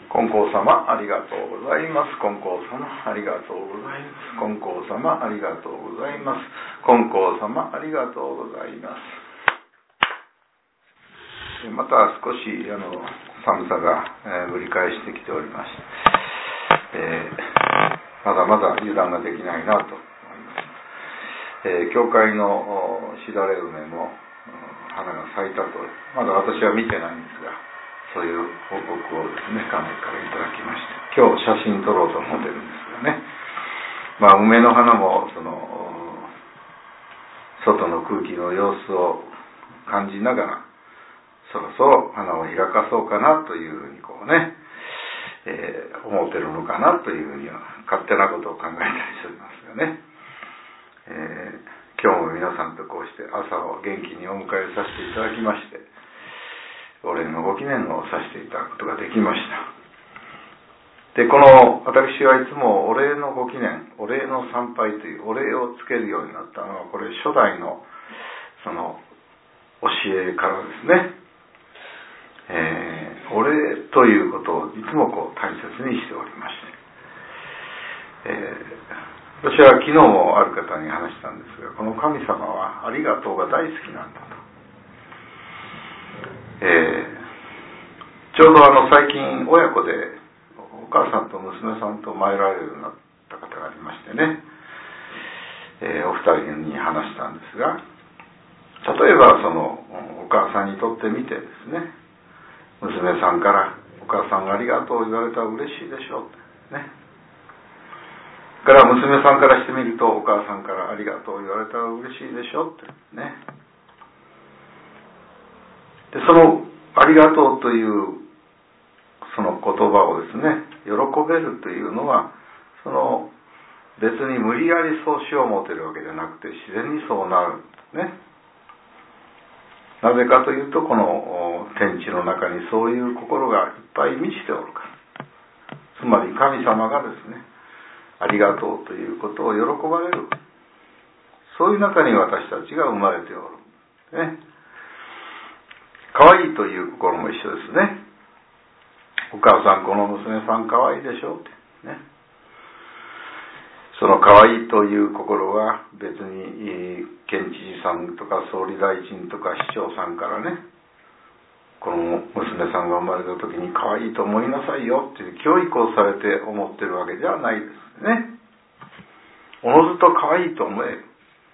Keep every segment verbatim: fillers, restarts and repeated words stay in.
金光様ありがとうございます。金光様ありがとうございます。金光様ありがとうございます。金光様ありがとうございます。また少しあの寒さが、えー、ぶり返してきておりまして、えー、まだまだ油断ができないなと思います。えー、教会のしだれ梅も花が咲いたと、まだ私は見てないんですが、そういう報告をですね、家内からいただきまして、今日写真撮ろうと思ってるんですがね、まあ梅の花もその外の空気の様子を感じながら、そろそろ花を開かそうかなというふうにこうね、えー、思ってるのかなというふうには勝手なことを考えたりしておりますがね、えー、今日も皆さんとこうして朝を元気にお迎えさせていただきまして、お礼のご記念をさせていただくことができました。で、この私はいつもお礼のご記念、お礼の参拝というお礼をつけるようになったのは、これ初代のその教えからですね、えー、お礼ということをいつもこう大切にしておりまして、えー、私は昨日もある方に話したんですが、この神様はありがとうが大好きなんだと。えー、ちょうどあの最近親子でお母さんと娘さんと参られるようになった方がありましてね、えー、お二人に話したんですが、例えばそのお母さんにとってみてですね、娘さんからお母さんがありがとう言われたら嬉しいでしょうってね、から娘さんからしてみるとお母さんからありがとう言われたら嬉しいでしょってね。で、そのありがとうというその言葉をですね、喜べるというのは、その別に無理やりそうしよう思ってるわけじゃなくて、自然にそうなるんですね。なぜかというと、この天地の中にそういう心がいっぱい満ちておるから。つまり神様がですね、ありがとうということを喜ばれる、そういう中に私たちが生まれておるね。可愛いという心も一緒ですね。お母さん、この娘さん可愛いでしょってね。その可愛いという心は別に県知事さんとか総理大臣とか市長さんからね、この娘さんが生まれた時に可愛いと思いなさいよっていう教育をされて思ってるわけではないですね。おのずと可愛いと思える。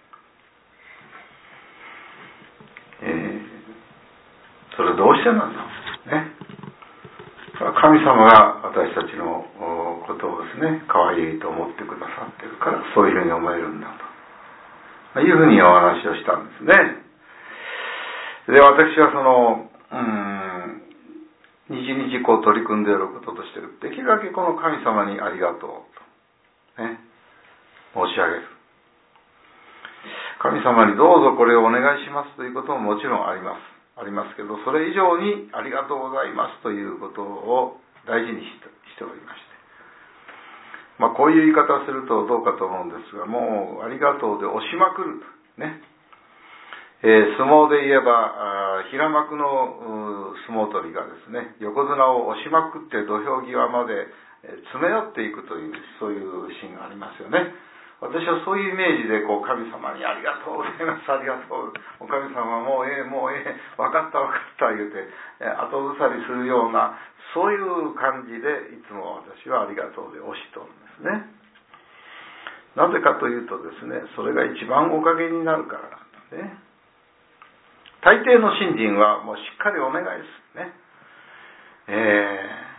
えー、それどうしてなんだね。神様が私たちのことをですね、可愛いと思ってくださっているから、そういうふうに思えるんだというふうにお話をしたんですね。で、私はそのうーん日々こう取り組んでいることとして、できるだけこの神様にありがとうとね、申し上げる。神様にどうぞこれをお願いしますということももちろんあります。ありますけど、それ以上にありがとうございますということを大事にして、しておりまして、まあこういう言い方をするとどうかと思うんですが、もうありがとうで押しまくるね。えー、相撲で言えば平幕の相撲取りがですね、横綱を押しまくって土俵際まで詰め寄っていくという、そういうシーンがありますよね。私はそういうイメージでこう神様にありがとうございます、ありがとう、お神様もうええもうええ、分かった分かった言うて後ずさりするような、そういう感じでいつも私はありがとうで押しとるんですね。なぜかというとですね、それが一番おかげになるからなんですね。大抵の信心はもうしっかりお願いするね。えー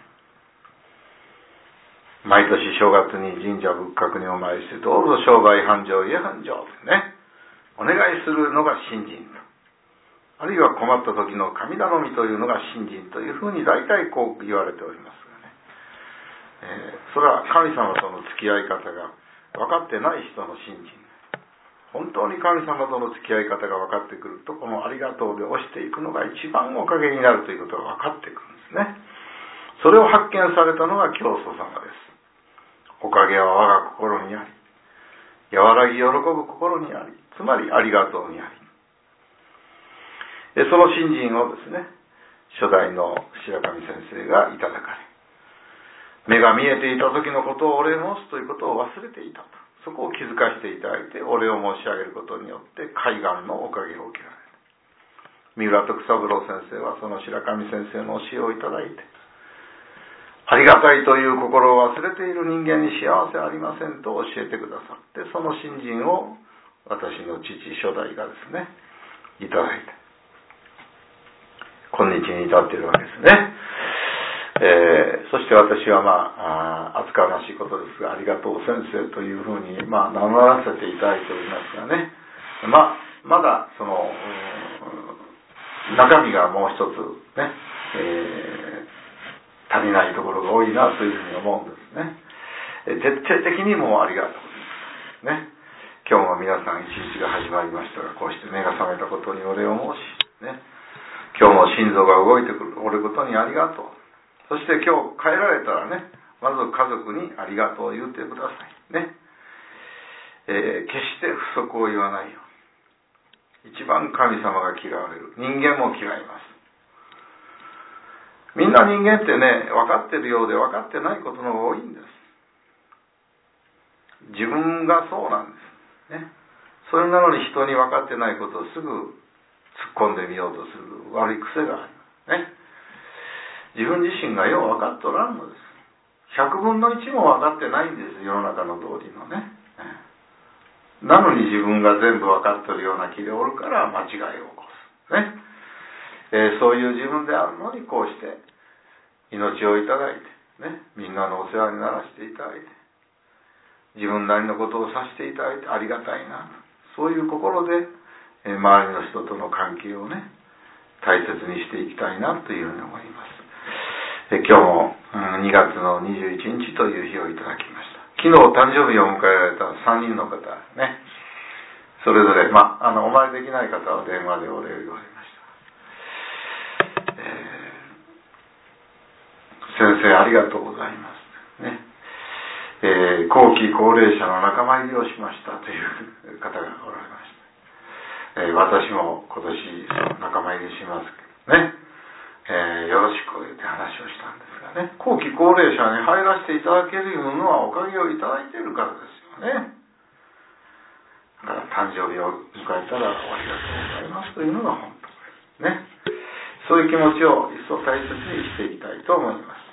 毎年正月に神社仏閣にお参りして、どうぞ商売繁盛家繁盛ってね、お願いするのが信心と、あるいは困った時の神頼みというのが信心というふうに大体こう言われておりますがね、えー、それは神様との付き合い方が分かってない人の信心。本当に神様との付き合い方が分かってくると、このありがとうで押していくのが一番おかげになるということが分かってくるんですね。それを発見されたのが教祖様です。おかげは我が心にあり、和らぎ喜ぶ心にあり、つまりありがとうにあり。で、その信心をですね、初代の白神先生がいただか目が見えていた時のことをお礼申すということを忘れていたと。そこを気づかせていただいてお礼を申し上げることによって海岸のおかげを受けられる。三浦徳三郎先生はその白神先生の教えをいただいて、ありがたいという心を忘れている人間に幸せありませんと教えてくださって、その信心を私の父初代がですねいただいて今日に至っているわけですね。えー、そして私はまあ厚かましいことですが、ありがとう先生というふうにまあ名乗らせていただいておりますがね、まあまだその中身がもう一つね、えー、足りないところが多いなというふうに思うんですね。えー、徹底的にもうありがとうね。今日も皆さん一日が始まりましたが、こうして目が覚めたことにお礼を申しね、今日も心臓が動いてくるおることにありがとう。そして今日帰られたらね、まず家族にありがとうを言ってくださいね。えー、決して不足を言わないように。一番神様が嫌われる。人間も嫌います。みんな人間ってね、分かってるようで分かってないことの方が多いんです。自分がそうなんですね。それなのに人に分かってないことをすぐ突っ込んでみようとする悪い癖があるね。自分自身がよう分かっとらんのです。ひゃくぶんのいちも分かってないんです、世の中の道理のね。なのに自分が全部分かってるような気でおるから間違いを起こすね。えー、そういう自分であるのにこうして命をいただいてね、みんなのお世話にならせていただいて、自分なりのことをさせていただいてありがたいな、そういう心で、えー、周りの人との関係をね大切にしていきたいなというふうに思います。え今日も、うん、にがつのにじゅういちにちという日をいただきました。昨日誕生日を迎えられたさんにんの方ね、それぞれ、まあ、あのお参りできない方は電話でお礼を言われました。えー、先生ありがとうございますね。えー、後期高齢者の仲間入りをしましたという方がおられました。えー、私も今年仲間入りしますけどね。えー、よろしく言って話をしたんですがね、後期高齢者に入らせていただけるのはおかげをいただいているからですよね。だから誕生日を迎えたらありがとうございますというのが本当ですね。そういう気持ちを一層大切にしていきたいと思います。